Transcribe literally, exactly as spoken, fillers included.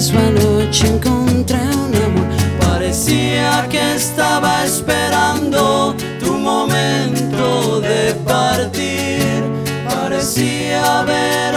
misma noche encontré un amor. Parecía que estaba esperando tu momento de partir. Parecía haber